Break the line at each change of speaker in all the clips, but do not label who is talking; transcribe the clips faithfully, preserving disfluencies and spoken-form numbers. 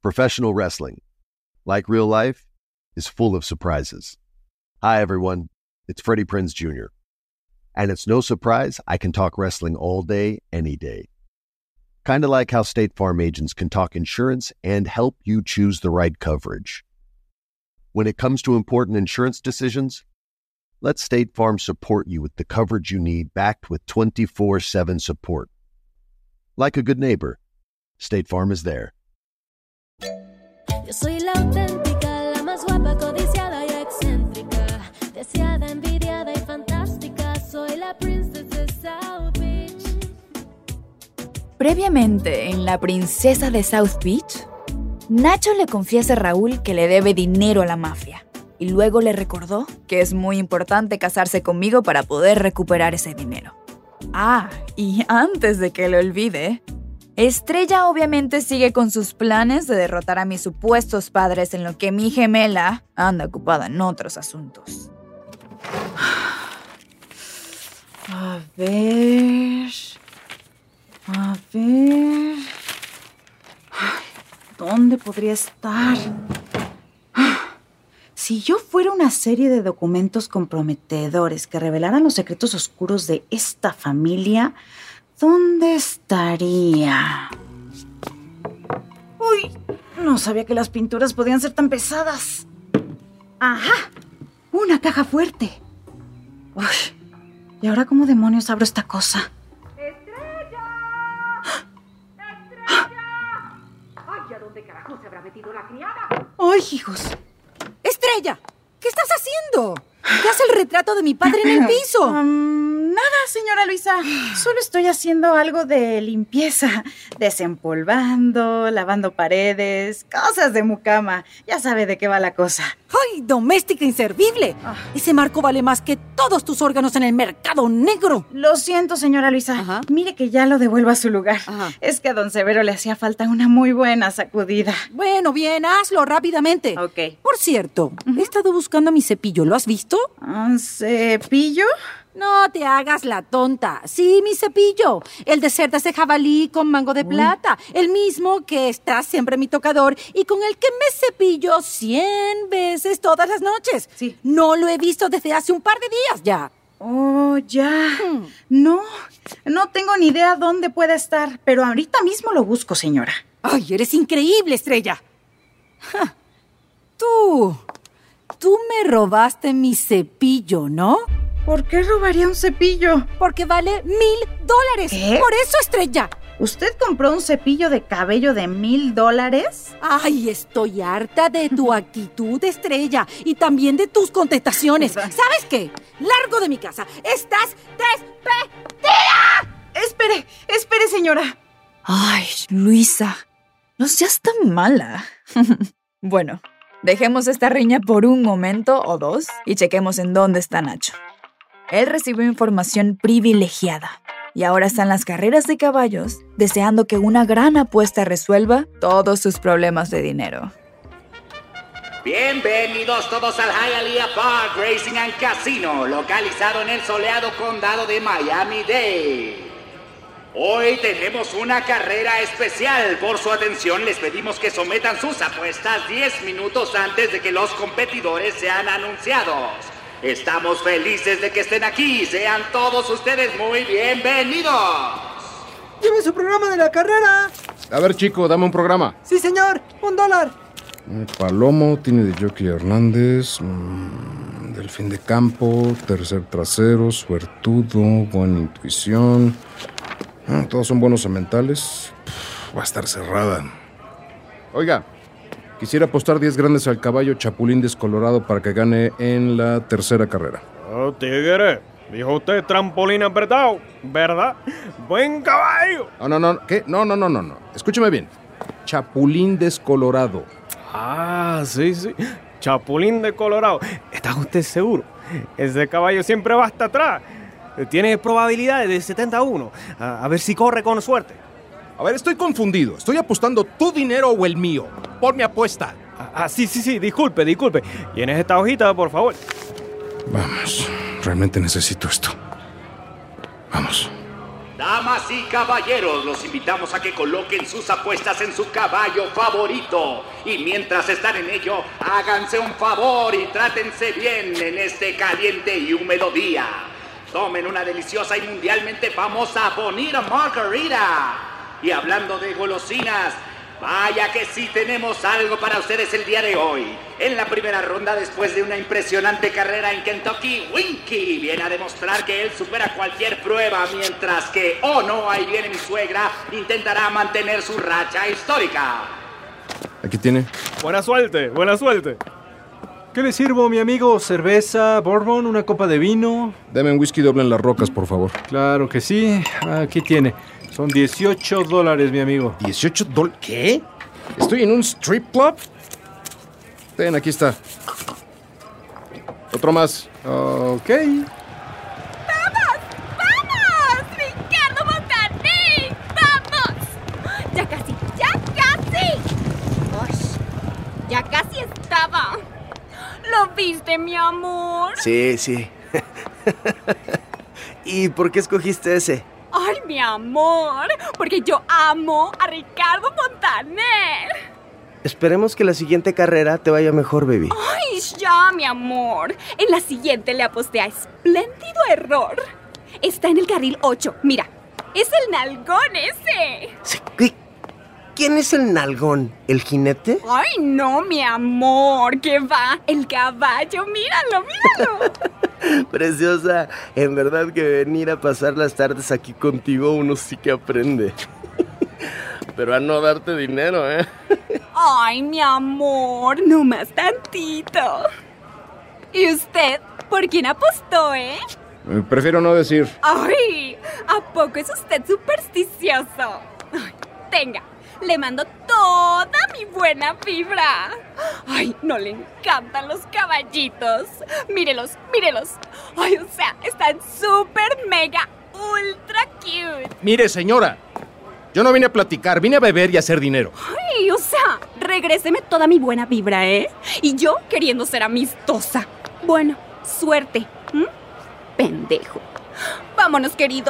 Professional wrestling, like real life, is full of surprises. Hi, everyone. It's Freddie Prinze Junior And it's no surprise I can talk wrestling all day, any day. Kind of like how State Farm agents can talk insurance and help you choose the right coverage. When it comes to important insurance decisions, let State Farm support you with the coverage you need, backed with twenty-four seven support. Like a good neighbor, State Farm is there.
Yo soy la auténtica, la más guapa, codiciada y excéntrica, deseada, envidiada y fantástica. Soy la princesa de South Beach.
Previamente, en La Princesa de South Beach, Nacho le confiesa a Raúl que le debe dinero a la mafia y luego le recordó que es muy importante casarse conmigo para poder recuperar ese dinero. Ah, y antes de que lo olvide, Estrella obviamente sigue con sus planes de derrotar a mis supuestos padres en lo que mi gemela anda ocupada en otros asuntos. A ver... A ver... ¿Dónde podría estar? Si yo fuera una serie de documentos comprometedores que revelaran los secretos oscuros de esta familia, ¿dónde estaría? ¡Uy! No sabía que las pinturas podían ser tan pesadas. ¡Ajá! Una caja fuerte. Uy, ¿y ahora cómo demonios abro esta cosa?
¡Estrella! ¡Estrella! ¡Ay, ¿a dónde carajo se habrá metido la criada?
¡Ay, hijos!
¡Estrella! ¿Qué estás haciendo? ¿Qué hace el retrato de mi padre en el piso?
Um, nada, señora Luisa. Solo estoy haciendo algo de limpieza. Desempolvando, lavando paredes, cosas de mucama. Ya sabe de qué va la cosa.
¡Ay, doméstica inservible! Ah. Ese marco vale más que todos tus órganos en el mercado negro.
Lo siento, señora Luisa. Ajá. Mire que ya lo devuelvo a su lugar. Ajá. Es que a don Severo le hacía falta una muy buena sacudida.
Bueno, bien, hazlo rápidamente.
Ok.
Por cierto, uh-huh. he estado buscando mi cepillo. ¿Lo has visto?
¿Un cepillo?
No te hagas la tonta. Sí, mi cepillo. El de cerdas de jabalí con mango de Uy. plata. El mismo que está siempre en mi tocador y con el que me cepillo cien veces todas las noches.
Sí.
No lo he visto desde hace un par de días ya.
Oh, ya. Hmm. No, no tengo ni idea dónde puede estar, pero ahorita mismo lo busco, señora.
Ay, eres increíble, Estrella. Ja. Tú, tú me robaste mi cepillo, ¿no?
¿Por qué robaría un cepillo?
Porque vale mil dólares.
¿Qué?
Por eso, Estrella.
¿Usted compró un cepillo de cabello de mil dólares?
Ay, estoy harta de tu actitud, Estrella, y también de tus contestaciones. ¿Sabes qué? Largo de mi casa. Estás despedida.
Espere, espere, señora. Ay, Luisa, no seas tan mala. Bueno, dejemos esta riña por un momento o dos y chequemos en dónde está Nacho. Él recibió información privilegiada y ahora está en las carreras de caballos, deseando que una gran apuesta resuelva todos sus problemas de dinero.
Bienvenidos todos al Hialeah Park Racing and Casino, localizado en el soleado condado de Miami-Dade. Hoy tenemos una carrera especial. Por su atención les pedimos que sometan sus apuestas diez minutos antes de que los competidores sean anunciados. Estamos felices de que estén aquí. Sean todos ustedes muy bienvenidos.
¡Lleve su programa de la carrera!
A ver, chico, dame un programa.
Sí, señor. Un dólar.
Palomo, tiene de Jockey Hernández, mmm, Delfín de Campo, Tercer Trasero, Suertudo, Buena Intuición. Ah, todos son buenos sementales. Pff, va a estar cerrada. Oiga, quisiera apostar diez grandes al caballo Chapulín Descolorado para que gane en la tercera carrera.
Oh, tigre, dijo usted trampolín apretado, ¿verdad? ¡Buen caballo!
No, no, no, ¿qué? No, no, no, no, no. Escúcheme bien. Chapulín Descolorado.
Ah, sí, sí. Chapulín Descolorado. ¿Está usted seguro? Ese caballo siempre va hasta atrás. Tiene probabilidades de setenta a uno. A, a ver si corre con suerte.
A ver, estoy confundido. ¿Estoy apostando tu dinero o el mío? Por mi apuesta.
Ah, sí, sí, sí. Disculpe, disculpe. ¿Tienes esta hojita, por favor?
Vamos. Realmente necesito esto. Vamos.
Damas y caballeros, los invitamos a que coloquen sus apuestas en su caballo favorito. Y mientras están en ello, háganse un favor y trátense bien en este caliente y húmedo día. Tomen una deliciosa y mundialmente famosa Bonita Margarita. Y hablando de golosinas, vaya que sí tenemos algo para ustedes el día de hoy. En la primera ronda, después de una impresionante carrera en Kentucky, Winky viene a demostrar que él supera cualquier prueba, mientras que, oh no, ahí viene mi suegra, intentará mantener su racha histórica.
Aquí tiene.
Buena suerte, buena suerte.
¿Qué le sirvo, mi amigo? ¿Cerveza, bourbon, una copa de vino?
Deme un whisky doble en las rocas, por favor.
Claro que sí. Aquí tiene. Son dieciocho dólares, mi amigo.
¿dieciocho dólares? ¿Qué? ¿Estoy en un strip club? Ten, aquí está. Otro más.
Ok.
¡Vamos! ¡Vamos! ¡Ricardo Montaner! ¡Vamos! ¡Ya casi! ¡Ya casi! ¡Ush! ¡Ya casi estaba! ¿Lo viste, mi amor?
Sí, sí. ¿Y por qué escogiste ese?
¡Ay, mi amor! Porque yo amo a Ricardo Montaner.
Esperemos que la siguiente carrera te vaya mejor, baby.
¡Ay, ya, mi amor! En la siguiente le aposté a espléndido error. Está en el carril ocho. Mira, es el nalgón ese.
Sí, ¿qué? ¿Quién es el nalgón? ¿El jinete?
¡Ay, no, mi amor! ¿Qué va? El caballo, míralo, míralo.
Preciosa, en verdad que venir a pasar las tardes aquí contigo uno sí que aprende. Pero a no darte dinero, ¿eh?
Ay, mi amor, no más tantito. ¿Y usted? ¿Por quién apostó, eh?
Prefiero no decir.
Ay, ¿a poco es usted supersticioso? Ay, tenga, le mando toda mi buena vibra. Ay, no le encantan los caballitos. Mírelos, mírelos. Ay, o sea, están súper mega ultra cute.
Mire, señora, yo no vine a platicar, vine a beber y a hacer dinero.
Ay, o sea, regréseme toda mi buena vibra, ¿eh? Y yo queriendo ser amistosa. Bueno, suerte. ¿Mm? Pendejo. Vámonos, querido.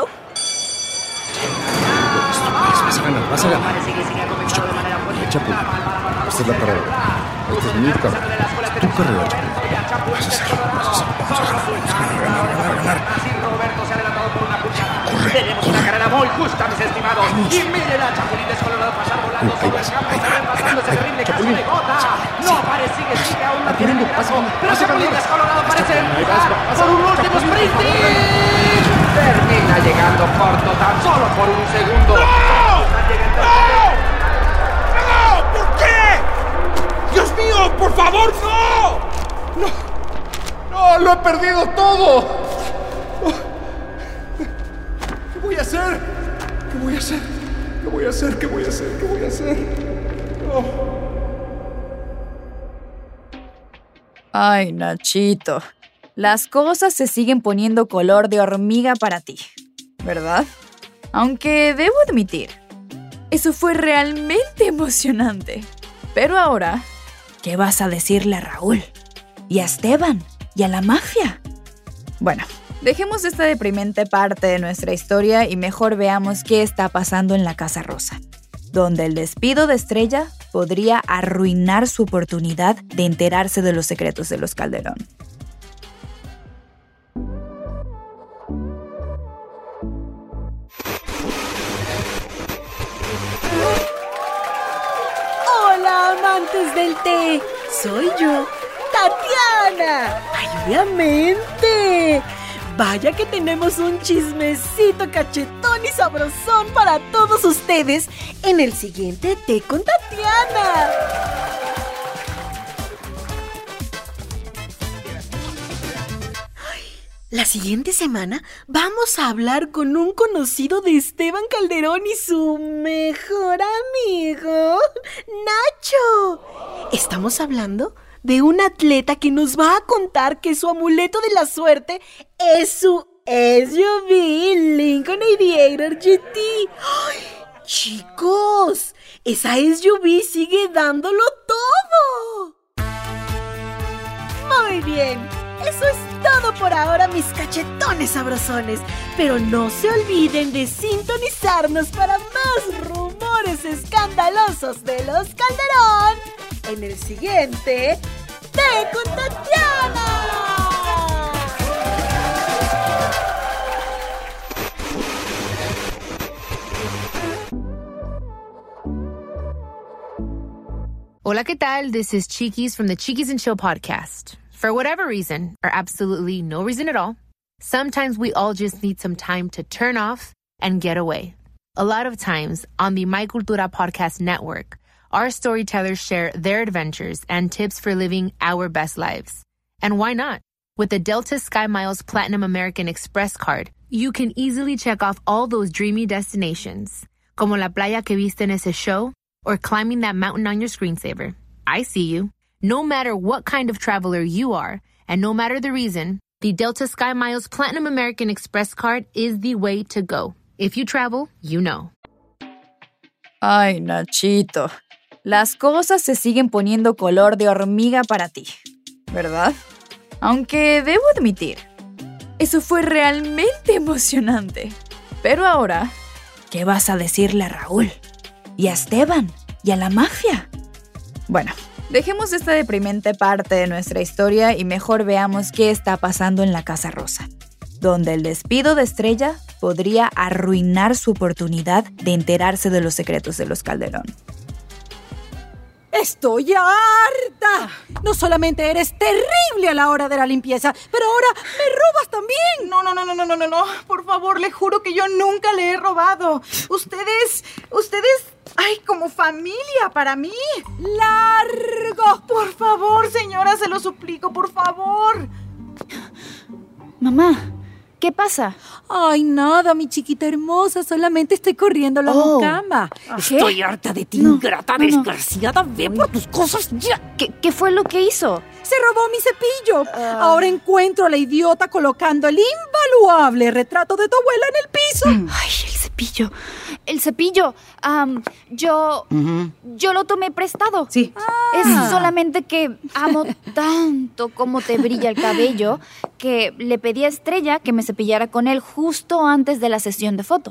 Vas a ganar, vas a ganar. Chapo, esta es la carrera. Esta es mi carrera. Tu carrera, Chapo. Vas a hacer, vas a hacer, vas a ganar, ganar, ganar, ganar.
Así Roberto se adelantó por una cucha. Tenemos una carrera muy justa, mis estimados. Y miren a Chapulín descolorado pasar volando sobre el campo, sobrepasando ese terrible caso de gota. No parece, sigue, sigue, aún la tiene liderazgo. Pero Chapulín descolorado parece empujar por un último sprint. Termina llegando corto tan solo por un segundo.
¡No! ¡No! ¡No! ¿Por qué? ¡Dios mío, por favor, no! ¡No! ¡No! ¡Lo he perdido todo! ¿Qué voy a hacer? ¿Qué voy a hacer? ¿Qué voy a hacer? ¿Qué voy a hacer? ¿Qué voy a hacer? No.
Ay, Nachito. Las cosas se siguen poniendo color de hormiga para ti, ¿verdad? Aunque debo admitir, eso fue realmente emocionante. Pero ahora, ¿qué vas a decirle a Raúl? Y a Esteban, y a la mafia. Bueno, dejemos esta deprimente parte de nuestra historia y mejor veamos qué está pasando en la Casa Rosa, donde el despido de Estrella podría arruinar su oportunidad de enterarse de los secretos de los Calderón.
Hola, amantes del té. Soy yo, Tatiana. Ay, obviamente. Vaya que tenemos un chismecito cachetón y sabrosón para todos ustedes en el siguiente Té con Tatiana. La siguiente semana vamos a hablar con un conocido de Esteban Calderón y su mejor amigo, Nacho. Estamos hablando de un atleta que nos va a contar que su amuleto de la suerte es su S U V Lincoln Aviator G T. ¡Ay, chicos! Esa S U V sigue dándolo todo. Muy bien. Eso es todo por ahora, mis cachetones sabrosones. Pero no se olviden de sintonizarnos para más rumores escandalosos de los Calderón en el siguiente Té con Tatiana.
Hola, ¿qué tal? This is Chiquis from the Chiquis and Chill podcast. For whatever reason, or absolutely no reason at all, sometimes we all just need some time to turn off and get away. A lot of times on the My Cultura podcast network, our storytellers share their adventures and tips for living our best lives. And why not? With the Delta Sky Miles Platinum American Express card, you can easily check off all those dreamy destinations, como la playa que viste en ese show, or climbing that mountain on your screensaver. I see you. No matter what kind of traveler you are, and no matter the reason, the Delta Sky Miles Platinum American Express card is the way to go. If you travel, you know.
Ay, Nachito. Las cosas se siguen poniendo color de hormiga para ti, ¿verdad? Aunque debo admitir, eso fue realmente emocionante. Pero ahora, ¿qué vas a decirle a Raúl? Y a Esteban, y a la mafia. Bueno, dejemos esta deprimente parte de nuestra historia y mejor veamos qué está pasando en la Casa Rosa, donde el despido de Estrella podría arruinar su oportunidad de enterarse de los secretos de los Calderón.
¡Estoy harta! No solamente eres terrible a la hora de la limpieza, pero ahora me robas también.
No, no, no, no, no, no, no. Por favor, le juro que yo nunca le he robado. Ustedes, ustedes, ay, como familia para mí.
¡Largo!
Por favor, señora, se lo suplico, por favor.
Mamá, ¿qué pasa?
Ay, nada, mi chiquita hermosa. Solamente estoy corriendo la
Oh.
mucama.
¿Qué?
Estoy harta de ti,
No,
ingrata,
no, no.
desgraciada. Ve por tus cosas ya.
¿Qué, qué fue lo que hizo?
Se robó mi cepillo.
Ah.
Ahora encuentro a la idiota colocando el invaluable retrato de tu abuela en el piso.
Ay, el cepillo. El cepillo. Am, yo... Yo lo tomé prestado.
Sí.
Es solamente que amo tanto cómo te brilla el cabello que le pedí a Estrella que me cepillara con él justo antes de la sesión de fotos.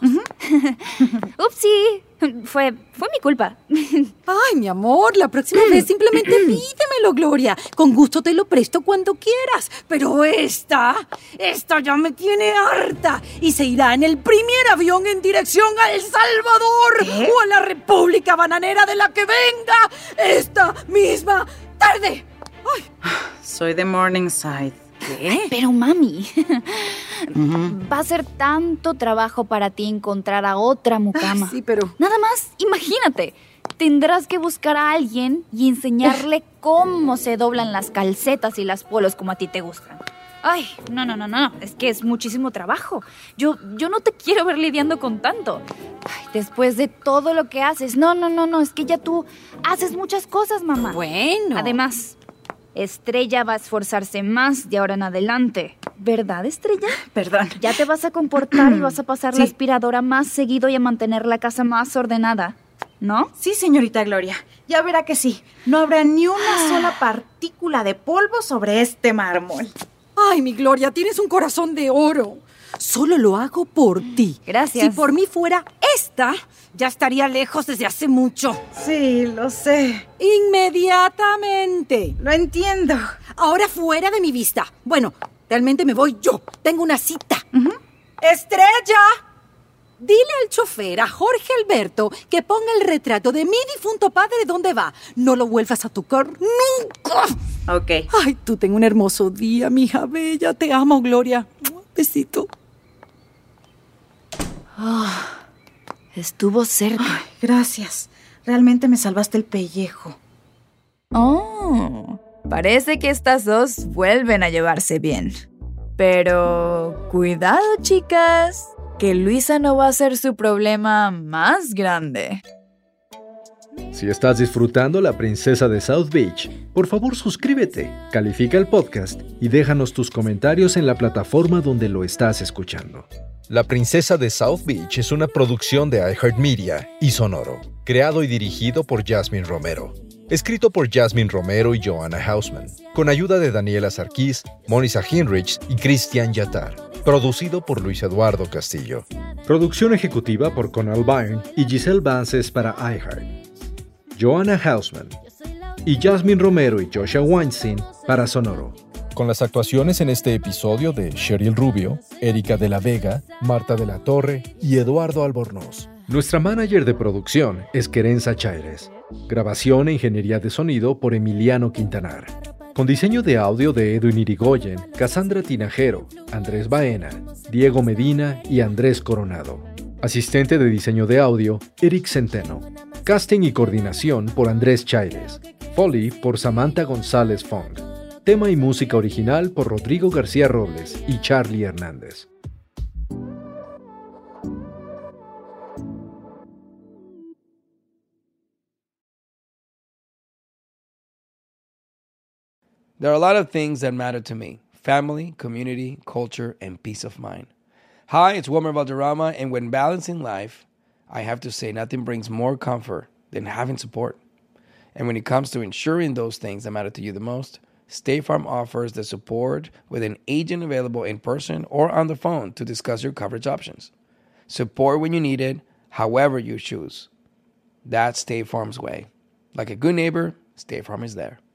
Upsi. Fue, fue mi culpa.
Ay, mi amor, la próxima vez simplemente pídemelo, Gloria. Con gusto te lo presto cuando quieras. Pero esta, esta ya me tiene harta. Y se irá en el primer avión en dirección a El Salvador.
¿Qué?
O a la República Bananera de la que venga esta misma tarde. Ay.
Soy de Morningside.
¿Qué?
Pero mami, va a ser tanto trabajo para ti encontrar a otra mucama.
Ay, sí, pero...
Nada más, imagínate. Tendrás que buscar a alguien y enseñarle cómo se doblan las calcetas y las polos como a ti te gustan. Ay, no, no, no, no. Es que es muchísimo trabajo. Yo, yo no te quiero ver lidiando con tanto. Ay, después de todo lo que haces. No, no, no, no. Es que ya tú haces muchas cosas, mamá.
Bueno.
Además, Estrella va a esforzarse más de ahora en adelante. ¿Verdad, Estrella?
Perdón.
Ya te vas a comportar y vas a pasar
Sí.
la aspiradora más seguido y a mantener la casa más ordenada, ¿no?
Sí, señorita Gloria. Ya verá que sí. No habrá ni una sola partícula de polvo sobre este mármol.
Ay, mi Gloria, tienes un corazón de oro. Solo lo hago por ti.
Gracias.
Si por mí fuera esta, ya estaría lejos desde hace mucho.
Sí, lo sé.
Inmediatamente.
Lo entiendo.
Ahora fuera de mi vista. Bueno, realmente me voy yo. Tengo una cita. ¡Estrella! Dile al chofer, a Jorge Alberto, que ponga el retrato de mi difunto padre donde va. No lo vuelvas a tocar nunca.
Ok.
Ay, tú ten un hermoso día, mi hija bella. Te amo, Gloria. Besito.
Oh, estuvo cerca.
Ay, gracias. Realmente me salvaste el pellejo.
Oh, parece que estas dos vuelven a llevarse bien. Pero cuidado, chicas, que Luisa no va a ser su problema más grande.
Si estás disfrutando La Princesa de South Beach, por favor suscríbete, califica el podcast y déjanos tus comentarios en la plataforma donde lo estás escuchando.
La Princesa de South Beach es una producción de iHeartMedia y Sonoro, creado y dirigido por Jasmine Romero. escrito por Jasmine Romero y Joanna Hausman, con ayuda de Daniela Sarkis, Monisa Hinrich y Cristian Yatar. Producido por Luis Eduardo Castillo.
Producción ejecutiva por Conal Byrne y Giselle Vances para iHeart. Joanna Hausman y Jasmine Romero y Joshua Weinstein para Sonoro.
Con las actuaciones en este episodio de Cheryl Rubio, Erika de la Vega, Marta de la Torre y Eduardo Albornoz.
Nuestra manager de producción es Querenza Chaires. Grabación e ingeniería de sonido por Emiliano Quintanar. Con diseño de audio de Edwin Irigoyen, Cassandra Tinajero, Andrés Baena, Diego Medina y Andrés Coronado. Asistente de diseño de audio, Eric Centeno. Casting y coordinación por Andrés Chaires. Foley por Samantha González Fong. Tema y música original por Rodrigo García Robles y Charlie Hernández.
There are a lot of things that matter to me. Family, community, culture, and peace of mind. Hi, it's Wilmer Valderrama, and when balancing life, I have to say nothing brings more comfort than having support. And when it comes to ensuring those things that matter to you the most, State Farm offers the support with an agent available in person or on the phone to discuss your coverage options. Support when you need it, however you choose. That's State Farm's way. Like a good neighbor, State Farm is there.